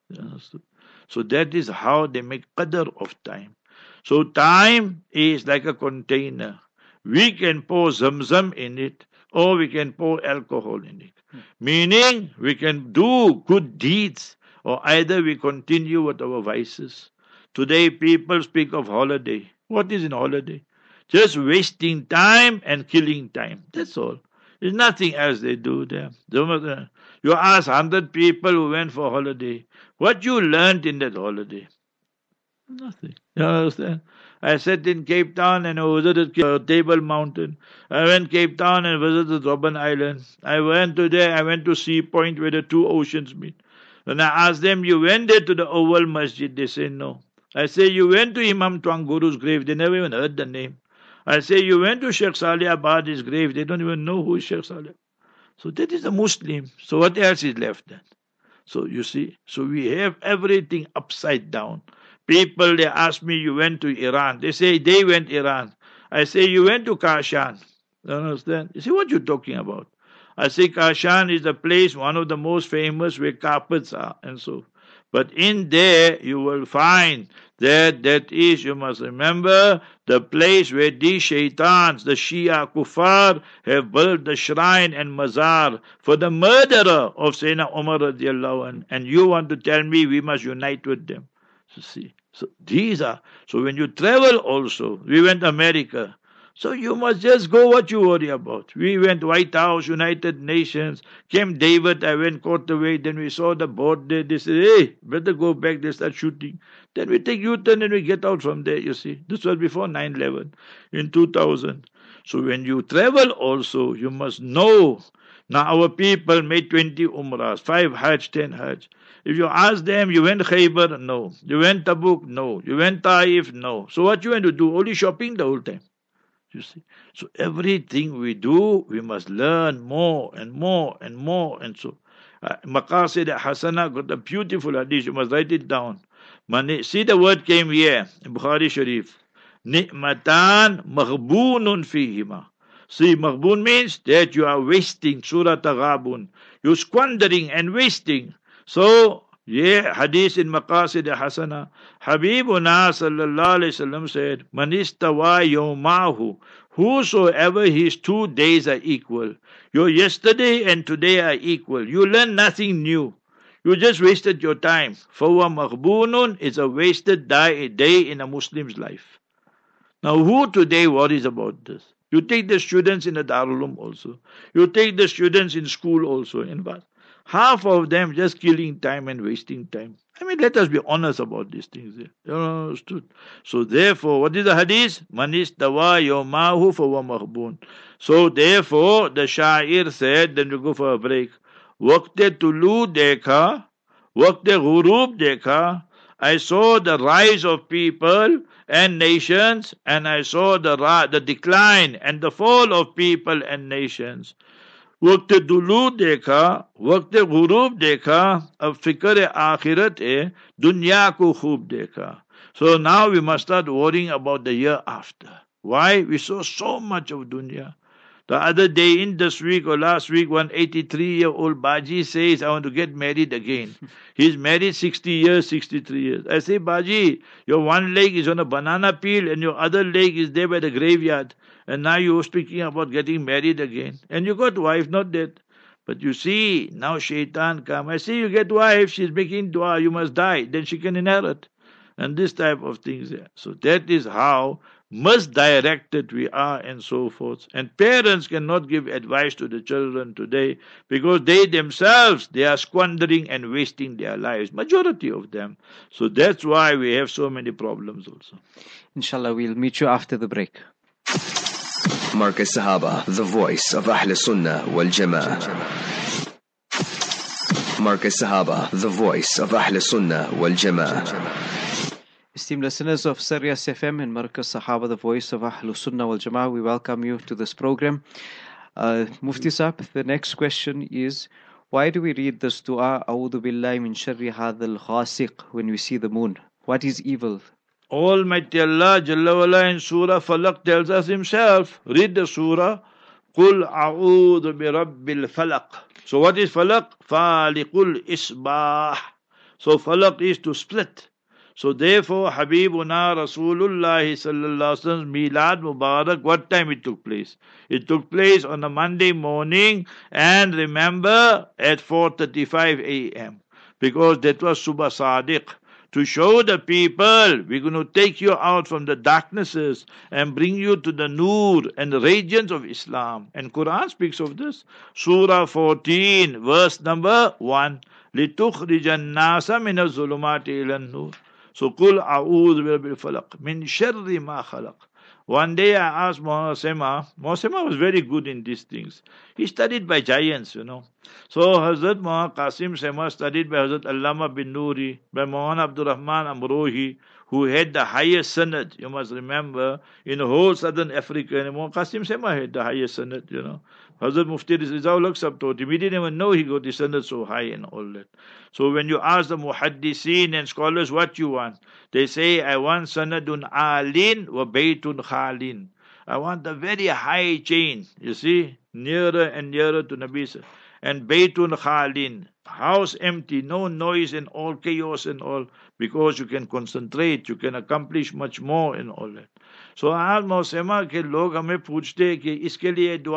So that is how they make qadr of time. So time is like a container. We can pour zamzam in it or we can pour alcohol in it. Meaning we can do good deeds or either we continue with our vices. Today people speak of holiday. What is in holiday? Just wasting time and killing time. That's all. There's nothing else they do there. You ask 100 people who went for holiday, what you learned in that holiday? Nothing. You understand? I sat in Cape Town and I visited Table Mountain. I went Cape Town and visited Robben Island. I went to Sea Point where the two oceans meet. When I asked them, you went there to the Oval Masjid? They say no. I say, you went to Imam Tuan Guru's grave? They never even heard the name. I say, you went to Sheikh Saleh Abadi's grave? They don't even know who is Sheikh Saleh. So that is a Muslim. So what else is left then? So you see, so we have everything upside down. People, they ask me, you went to Iran. They say, they went Iran. I say, you went to Kashan. You understand? You see what you're talking about? I say, Kashan is the place, one of the most famous where carpets are and so. But in there, you will find that is, you must remember, the place where these shaitans, the Shia Kuffar, have built the shrine and mazar for the murderer of Sayyidina Umar radiallahu anh. And you want to tell me we must unite with them. So see, so these are, so when you travel also, we went to America. So you must just go what you worry about. We went White House, United Nations, Camp David, I went Quarterway, then we saw the board there, they said, hey, better go back, they start shooting. Then we take U-turn and we get out from there, you see. This was before 9/11 in 2000. So when you travel also, you must know. Now our people made 20 Umrahs, 5 Hajj, 10 Hajj. If you ask them, you went Khaybar? No. You went Tabuk? No. You went Taif? No. So what you went to do? Only shopping the whole time. You see. So everything we do, we must learn more and more and more. And so, Maqasid Hasana got a beautiful hadith. You must write it down. See the word came here in Bukhari Sharif. Ni'matan maghbunun fihima. See, maghbun means that you are wasting. Surah Taghabun. You're squandering and wasting. So, yeah, hadith in Maqasid Hasana. Habibuna sallallahu alayhi wasallam said, Man istawa yawmahu. Whosoever his 2 days are equal. Your yesterday and today are equal. You learn nothing new. You just wasted your time. Fawa maghbunun is a wasted day in a Muslim's life. Now, who today worries about this? You take the students in the Darul also. You take the students in school also. In fact, half of them just killing time and wasting time. I mean, let us be honest about these things. You understood? So therefore, what is the hadith? Manis tawa yawmahu fawa maghbun. So therefore, the Sha'ir said, then we go for a break. Waqte tulu dekha, waqte ghurub dekha. I saw the rise of people and nations, and I saw the decline and the fall of people and nations. वक्त दुलू देखा, वक्त गुरूब देखा, अब फिक्र आखिरत है, दुनिया को खूब देखा. So now we must start worrying about the year after. Why? We saw so much of dunya. The other day, in this week or last week, one 83-year-old Baji says, I want to get married again. He's married 60 years, 63 years. I say, Baji, your one leg is on a banana peel and your other leg is there by the graveyard. And now you're speaking about getting married again. And you got wife, not that. But you see, now shaitan come. I say, you get wife, she's making dua, you must die. Then she can inherit. And this type of things there. So that is how misdirected we are and so forth. And parents cannot give advice to the children today because they themselves, they are squandering and wasting their lives. Majority of them. So that's why we have so many problems also.
Inshallah, we'll meet you after the break.
Marcus Sahaba, the voice of Ahl Sunnah wal Jama'ah. Marcus Sahaba, the voice of Ahl Sunnah wal Jama'ah.
Esteemed listeners of Sirius FM and Marcus Sahaba, the voice of Ahlul Sunnah wal Jama'ah, we welcome you to this program. Mufti Sahab, the next question is, why do we read this dua, A'udhu billahi min sharri hadhal ghasiq, when we see the moon? What is evil?
Almighty Allah Jalla wala in Surah Falaq tells us himself. Read the surah. Qul a'udhu bi rabbil falaq. So what is falaq? Faliqul isbah. So falaq is to split. So therefore, Habibuna Rasulullah sallallahu alaihi wasallam Milad Mubarak, what time it took place? It took place on a Monday morning, and remember, at 4:35 a.m. because that was Subha Sadiq. To show the people, we're going to take you out from the darknesses and bring you to the Noor and the radiance of Islam. And Quran speaks of this. Surah 14, verse number 1. لِتُخْرِجَ النَّاسَ مِنَ الظُّلُمَاتِ إِلَى النُّورِ. So, قُلْ أَعُوذُ بِرَبِّ الْفَلَقِ مِنْ شَرِّ مَا خَلَقَ. One day I asked Mohsema. Mohsema was very good in these things. He studied by giants, So Hazrat Muhammad Qasim Sema studied by Hazrat Allama bin Nuri, by Mohan Abdul Rahman Amrohi, who had the highest sanad, you must remember, in the whole southern Africa. And Mohan Qasim Sema had the highest sanad, Hazrat Mufti Rizal Sab taught him. He didn't even know he got the sanad so high and all that. So when you ask the muhaddiseen and scholars what you want, they say, I want sanadun alin wa baytun khalin. I want a very high chain, you see, nearer and nearer to Nabi. And baytun khalin, house empty, no noise and all, chaos and all, because you can concentrate, you can accomplish much more and all that. So आज मौसमा के लोग हमें पूछते हैं कि इसके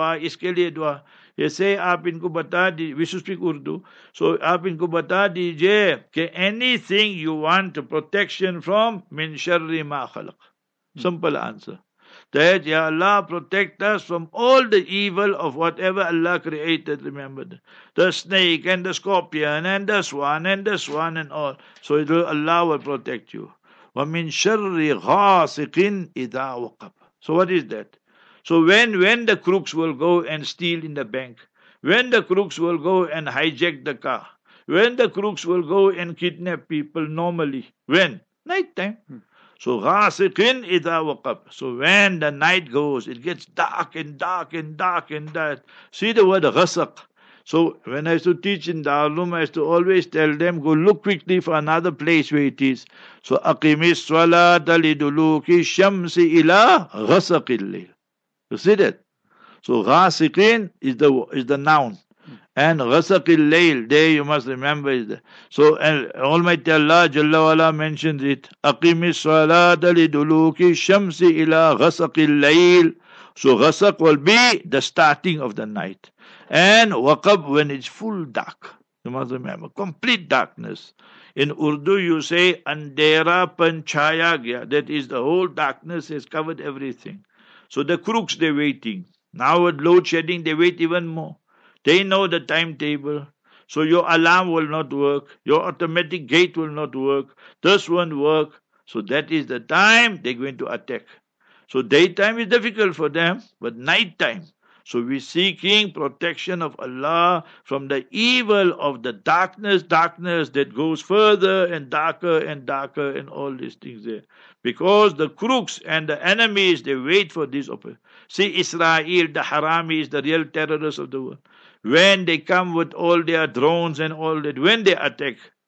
लिए दुआ ये से आप इनको बता दीजिए, we should speak Urdu, so आप इनको बता दीजिए कि anything you want protection from min sharri ma khalaq. Simple answer. That, Ya Allah, protect us from all the evil of whatever Allah created. Remember, the snake and the scorpion and the swan and all. So Allah will protect you. وَمِن شَرِّ غَاسِقٍ إِذَا وَقَبَ. So what is that? So when the crooks will go and steal in the bank, when the crooks will go and hijack the car, when the crooks will go and kidnap people normally, when? Night time. So غَاسِقٍ إِذَا وَقَبَ. So when the night goes, it gets dark and dark and dark and dark. See the word غَسَق. So when I used to teach in Darulum, I used to always tell them, go look quickly for another place where it is. So aqimis salata liduluki shamsi ila ghasaqil layl. You see that? So ghasiqin is the noun. And ghasaqil layl, there you must remember is the. So Almighty Allah Jalla wala mentions it. Aqimis salata liduluki shamsi ila ghasaqil layl. So ghasaq will be the starting of the night. And waqab when it's full dark. You must remember, complete darkness. In Urdu you say andera panchaya gaya. That is the whole darkness has covered everything. So the crooks they're waiting. Now with load shedding they wait even more. They know the timetable. So your alarm will not work. Your automatic gate will not work. This won't work. So that is the time they're going to attack. So daytime is difficult for them, but night time. So we're seeking protection of Allah from the evil of the darkness that goes further and darker and all these things there. Because the crooks and the enemies, they wait for this opportunity. See Israel, the Haramis, the real terrorists of the world. When they come with all their drones and all that, when they attack,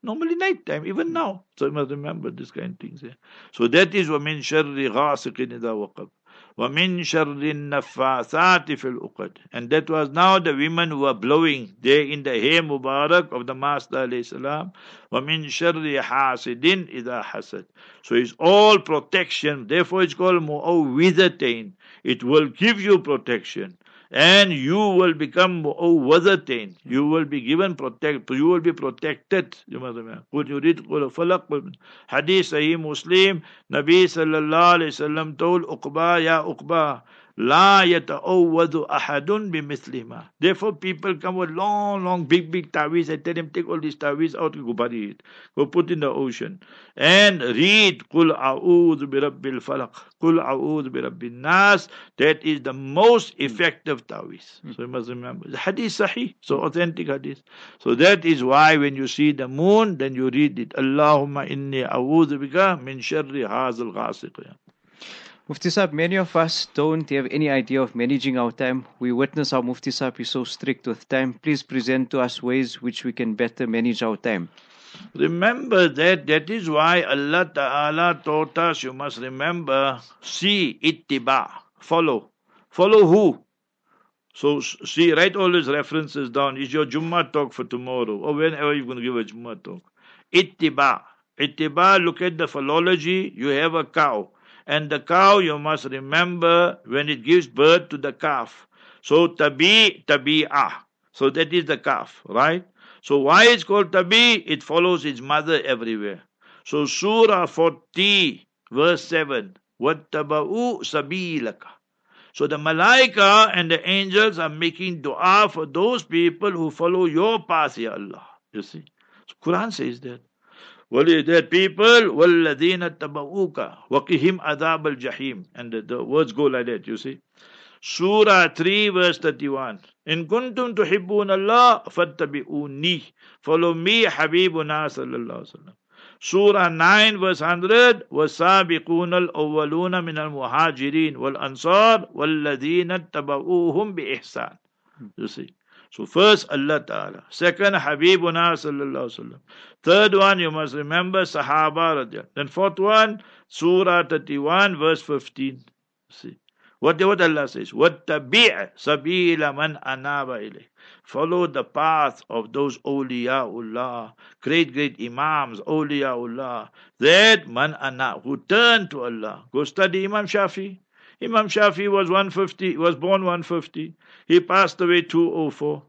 Normally night time, even now. So you must remember this kind of things. So that is وَمِن شَرِّ غَاسِقٍ إِذَا وَقَبَ وَمِن شَرِّ النَّفَّاثَاتِ فِي الْعُقَدِ. And that was now the women who were blowing there in the hair Mubarak of the Master alayhi salam. وَمِن شَرِّ حَاسِدٍ إِذَا حَسَدٍ. So it's all protection. Therefore it's called mu'awwidhatain. It will give you protection. And you will become mu'awwidhatain. You will be given you will be protected. You must remember. When you read Falaq, Hadith Sahih Muslim, Nabi sallallahu alayhi wasallam told Uqba, Ya Uqba, La yata'awwadu ahadun bimithlima. Therefore, people come with long, big taweez. I tell them, take all these taweez out, go bury it. Go put in the ocean. And read, Qul a'udhu bi rabbil falaq. Qul a'udhu bi rabbin nas. That is the most effective taweez. So you must remember. The hadith sahih. So authentic hadith. So that is why when you see the moon, then you read it. Allahumma inni a'udhu bika min sharri hazal ghasiq.
Mufti Sahib, many of us don't have any idea of managing our time. We witness how Mufti Sahib is so strict with time. Please present to us ways which we can better manage our time.
Remember that is why Allah Ta'ala taught us, you must remember, see, ittiba, follow. Follow who? So see, write all these references down. Is your Jummah talk for tomorrow or whenever you're going to give a Jummah talk. Ittiba. Ittiba, look at the philology. You have a cow. And the cow, you must remember, when it gives birth to the calf. So tabi'ah. So that is the calf, right? So why it's called tabi? It follows its mother everywhere. So Surah 40, verse 7. وَاتَّبَعُوا سَبِيلَكَ. So the malaika and the angels are making dua for those people who follow your path, Ya Allah. You see? So Quran says that. What is that people? وَالَّذِينَ اتَّبَعُوكَ وَقِهِمْ عَذَابَ الْجَحِيمِ. And the words go like that, you see. Surah 3 verse 31. In kuntum tuhibbun Allah fattabi'uni. Follow me, Habibuna sallallahu alaihi wasallam. Surah 9 verse 100. وَالسَّابِقُونَ الْأَوَّلُونَ مِنَ الْمُهَاجِرِينَ وَالْأَنصَارِ وَالَّذِينَ اتَّبَعُوهُمْ بِإِحْسَانٍ. You see. So first Allah Ta'ala. Second Habibuna sallallahu alaihi wasallam. Third one you must remember Sahaba radiyallahu. Then fourth one Surah 31 verse 15. See. What Allah says? وَاتَّبِعْ سَبِيلَ مَنْ أَنَابَ إِلَيْهِ. Follow the path of those awliyaullah, great imams, awliyaullah, that man ana, who turn to Allah. Go study Imam Shafi. Imam Shafi was 150, was born 150. He passed away 204.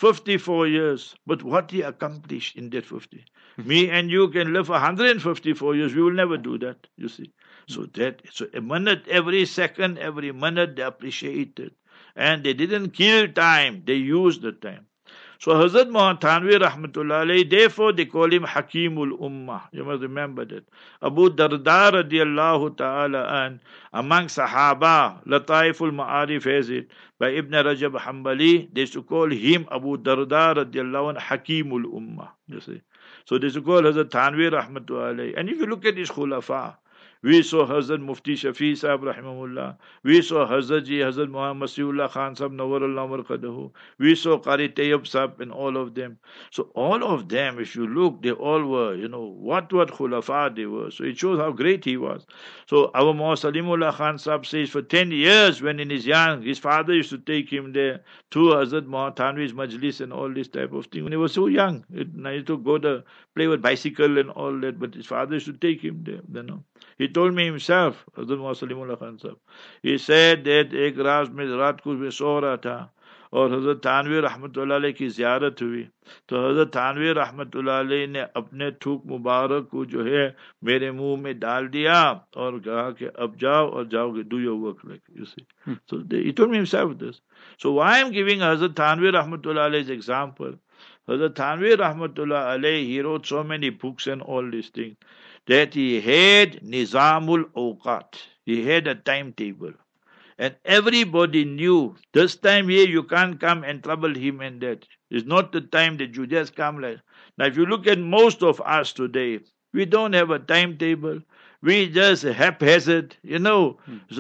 54 years. But what he accomplished in that 50. Me and you can live 154 years. We will never do that, you see. So a minute, every second, every minute they appreciated. And they didn't kill time, they used the time. So Hazrat Muhammad Thanvi rahmatullah alayhi, therefore they call him Hakimul Ummah. You must remember that. Abu Darda radiallahu ta'ala an, among Sahaba, Lataiful Ma'arif has it, by Ibn Rajab Hanbali, they used to call him Abu Darda radiallahu an Hakimul Ummah. You see. So they used to call Hazrat Thanvi rahmatullah alayhi. And if you look at his khulafa, we saw Hazrat Mufti Shafi Sahib rahimahullah. We saw Hazrat Muhammad Masihullah Khan Sahib Nawarullah Marqadahu. We saw Qari Tayyib Sahib and all of them. So all of them, if you look, they all were, what khulafa they were. So it shows how great he was. So our Muhammad Salimullah Khan Sahib says for 10 years when in his young, his father used to take him there to Hazrat Muhammad Thanvi's majlis and all this type of thing. When he was so young, he used to go to play with bicycle and all that, but his father used to take him there, He told me himself, Hazrat Muhammad Salimullah Khan Sahib. He said that एक रात को मैं सो रहा था और हजरत थानवी रहमतुल्लाह अलैह की ज़ियारत हुई तो हजरत थानवी रहमतुल्लाह अलैह ने अपने थूक मुबारक को जो है मेरे मुंह में डाल दिया और कहा कि अब जाओ और जाओगे, do your work, like you see. So he told me himself this. So why I'm giving Hazrat Thanvi rahmatullahi alayhi's example? Hazrat Thanvi rahmatullahi alayhi, he wrote so many books and all these things that he had Nizamul Awqat. He had a timetable. And everybody knew this time here you can't come and trouble him and that. It's not the time that you just come like. Now if you look at most of us today, we don't have a timetable. We just haphazard, So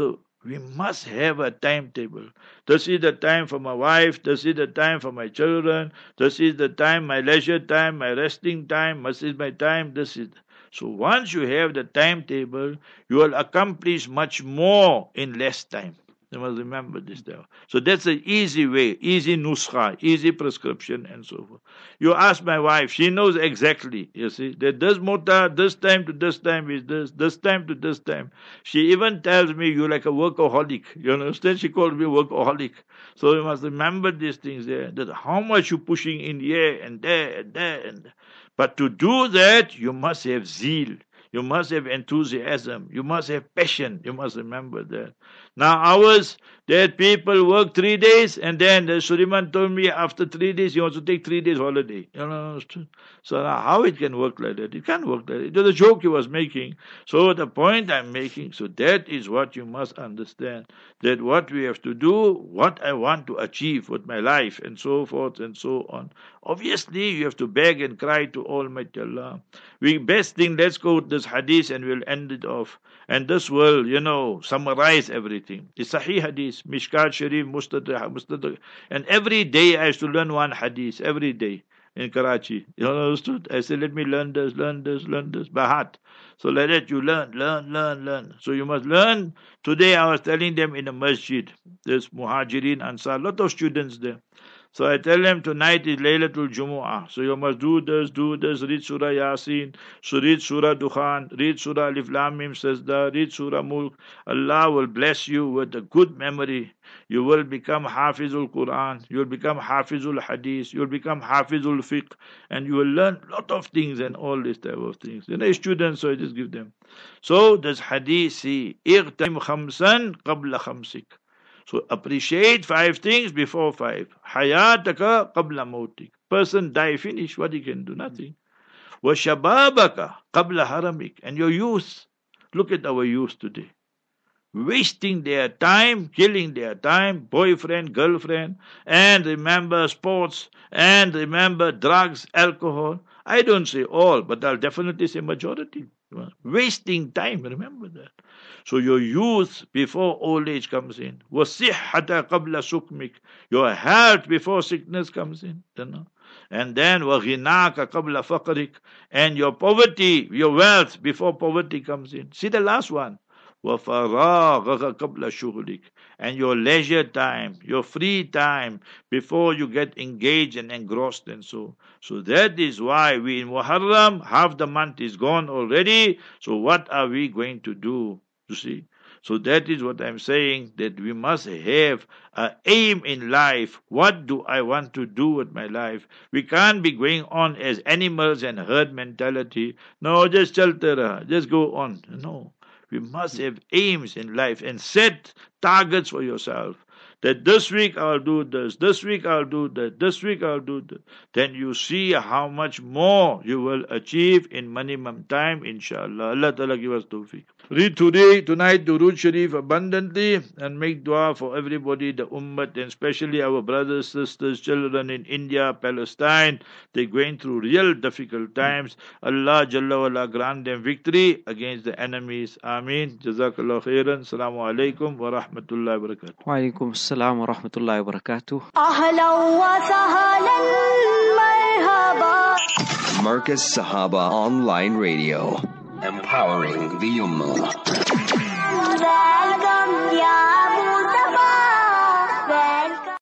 We must have a timetable. This is the time for my wife. This is the time for my children. This is the time, my leisure time, my resting time. This is my time. This is. So once you have the timetable, you will accomplish much more in less time. You must remember this now. So that's an easy way, easy nuskha, easy prescription, and so forth. You ask my wife, she knows exactly, you see, that this muta, this time to this time is this time to this time. She even tells me, you're like a workaholic. You understand? She called me workaholic. So you must remember these things there, that how much you're pushing in here and there and there and there. But to do that, you must have zeal. You must have enthusiasm. You must have passion. You must remember that. Now ours, that people work 3 days, and then the Suleiman told me after 3 days he wants to take 3 days holiday. You know, so now how it can work like that? It can't work like that. It was a joke he was making. So the point I'm making, so that is what you must understand. That what we have to do, what I want to achieve with my life, and so forth and so on. Obviously, you have to beg and cry to Almighty Allah. We best thing, let's go with this hadith and we'll end it off. And this will, summarize everything. It's Sahih hadith, Mishkat Sharif, Mustadrak. And every day I used to learn one hadith, every day in Karachi. You understood? I said, let me learn this by heart. So like that you learn. So you must learn. Today I was telling them in a masjid, there's Muhajirin, Ansar, lot of students there. So I tell them tonight is Laylatul Jumu'ah. So you must do this, read Surah Yasin, so read Surah Dukhan, read Surah Alif Lam Mim Sajda, read Surah Mulk. Allah will bless you with a good memory. You will become Hafizul Quran, you will become Hafizul Hadith, you will become Hafizul Fiqh, and you will learn a lot of things and all this type of things. Students, so I just give them. So this hadith, see, Ightanim khamsan qabla khamsik. So appreciate 5 things before 5. Hayataka qabla mautik. Person die, finish. What he can do? Nothing. Wa shababaka qabla haramik. And your youth. Look at our youth today. Wasting their time, killing their time, boyfriend, girlfriend, and remember sports, and remember drugs, alcohol. I don't say all, but I'll definitely say majority. Wasting time, remember that. So your youth before old age comes in. وَصِحَّةَ قَبْلَ سُقْمِكَ. Your health before sickness comes in. And then وَغِنَاكَ قَبْلَ فَقْرِكَ. And your poverty, your wealth before poverty comes in. See the last one. وَفَرَاغَكَ قَبْلَ شُغْلِكَ. And your leisure time, your free time, before you get engaged and engrossed and so. So that is why we in Muharram, half the month is gone already. So what are we going to do? You see? So that is what I'm saying, that we must have an aim in life. What do I want to do with my life? We can't be going on as animals and herd mentality. No, just chalta raha, just go on. No. We must have aims in life and set targets for yourself. That this week I'll do this week I'll do that, this week I'll do that. Then you see how much more you will achieve in minimum time, inshallah. Allah Ta'ala give us tawfiq. Read tonight Durood Sharif abundantly and make dua for everybody, the ummah, and especially our brothers, sisters, children in India, Palestine. They're going through real difficult times. Allah Jalla wala grant them victory against the enemies. Ameen. Jazakallah khairan. Assalamu alaikum wa rahmatullahi wa barakatuh.
Wa alaikum assalam wa rahmatullahi wa barakatuh.
Ahlan wa sahlan marhaba.
Marcus Sahaba Online Radio, empowering the Ummah.